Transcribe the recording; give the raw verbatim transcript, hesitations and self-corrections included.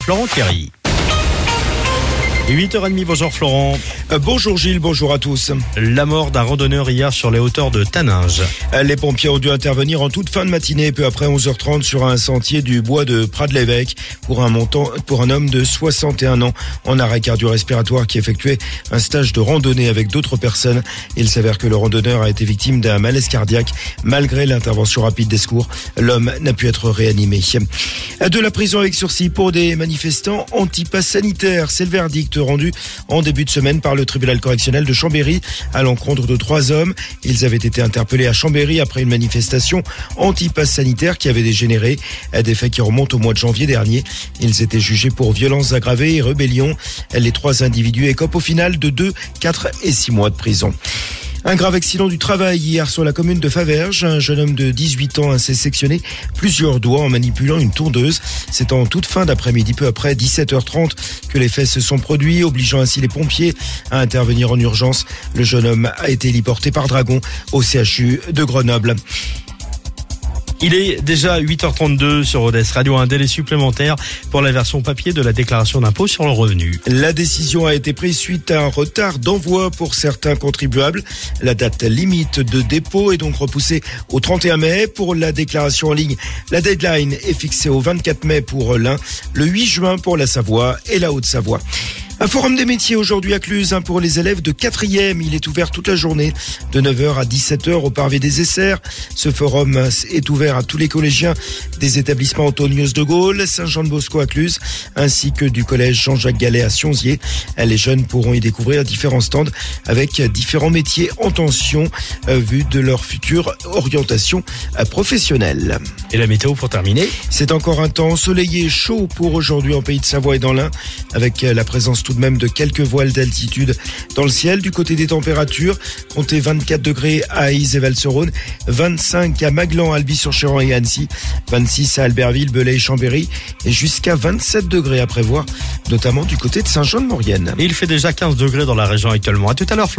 Florent Thierry. huit heures trente, bonjour Florent. Euh, bonjour Gilles, bonjour à tous. La mort d'un randonneur hier sur les hauteurs de Taninges. Euh, Les pompiers ont dû intervenir en toute fin de matinée, peu après onze heures trente, sur un sentier du bois de Prat-de-l'Évêque pour un montant, pour un homme de soixante et un ans en arrêt cardio-respiratoire qui effectuait un stage de randonnée avec d'autres personnes. Il s'avère que le randonneur a été victime d'un malaise cardiaque. Malgré l'intervention rapide des secours, l'homme n'a pu être réanimé. De la prison avec sursis pour des manifestants anti-pass sanitaire, c'est le verdict rendu en début de semaine par le tribunal correctionnel de Chambéry à l'encontre de trois hommes. Ils avaient été interpellés à Chambéry après une manifestation anti-pass sanitaire qui avait dégénéré. Des faits qui remontent au mois de janvier dernier. Ils étaient jugés pour violences aggravées et rébellion. Les trois individus écopent au final de deux, quatre et six mois de prison. Un grave accident du travail hier sur la commune de Faverges. Un jeune homme de dix-huit ans s'est sectionné plusieurs doigts en manipulant une tondeuse. C'est en toute fin d'après-midi, peu après dix-sept heures trente, que les faits se sont produits, obligeant ainsi les pompiers à intervenir en urgence. Le jeune homme a été héliporté par Dragon au C H U de Grenoble. Il est déjà huit heures trente-deux sur Rodez Radio, un délai supplémentaire pour la version papier de la déclaration d'impôt sur le revenu. La décision a été prise suite à un retard d'envoi pour certains contribuables. La date limite de dépôt est donc repoussée au trente et un mai. Pour la déclaration en ligne, la deadline est fixée au vingt-quatre mai pour l'Ain, le huit juin pour la Savoie et la Haute-Savoie. Un forum des métiers aujourd'hui à Cluse hein, pour les élèves de quatrième. Il est ouvert toute la journée de neuf heures à dix-sept heures au Parvis des Essers. Ce forum est ouvert à tous les collégiens des établissements Antonius de Gaulle, Saint-Jean-de-Bosco à Cluse, ainsi que du collège Jean-Jacques Gallet à Sionzier. Les jeunes pourront y découvrir différents stands avec différents métiers en tension, euh, vu de leur future orientation euh, professionnelle. Et la météo pour terminer? C'est encore un temps ensoleillé et chaud pour aujourd'hui en Pays de Savoie et dans l'Ain, avec la présence tout de même de quelques voiles d'altitude dans le ciel. Du côté des températures, comptez vingt-quatre degrés à Aïs et Val-sur-Rhône, vingt-cinq à Maglan, Albi-sur-Chéran et Annecy, vingt-six à Albertville, Belay et Chambéry, et jusqu'à vingt-sept degrés à prévoir, notamment du côté de Saint-Jean-de-Maurienne. Et il fait déjà quinze degrés dans la région actuellement. À tout à l'heure.